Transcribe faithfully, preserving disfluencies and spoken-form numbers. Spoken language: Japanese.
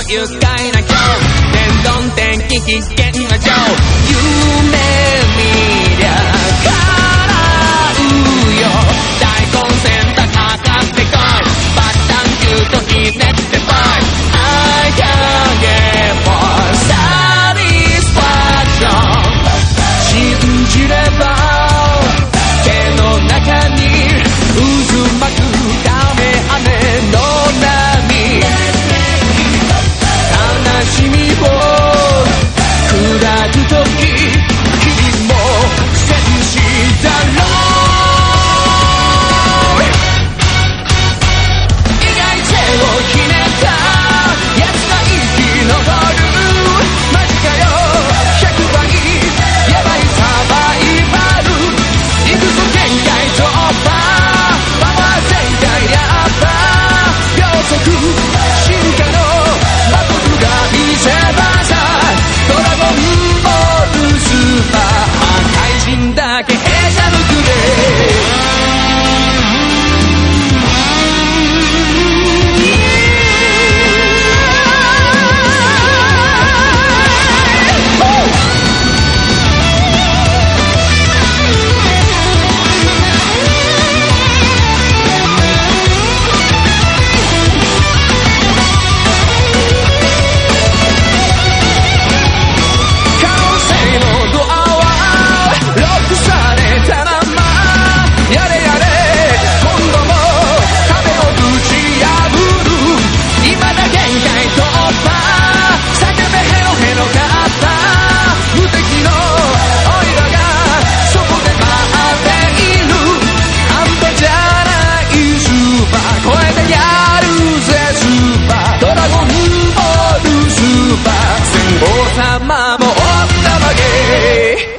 愉快な今日天丼天気危険な情夢見りゃ叶うよ大根選択かかってこいバッタンキューとひねってぽい I can get more satisfaction 信じれば手の中に渦巻く亀雨の波悲しみを砕くとき君も戦士だろう意外性をひねったやつが生き残るマジかよひゃくばいやばいサバイバル行くぞ限界突破パワー全開やった秒速進化のバトルが見せ場さドラゴンボールスーパー怪人だけへしゃ抜くで王様もおったまげ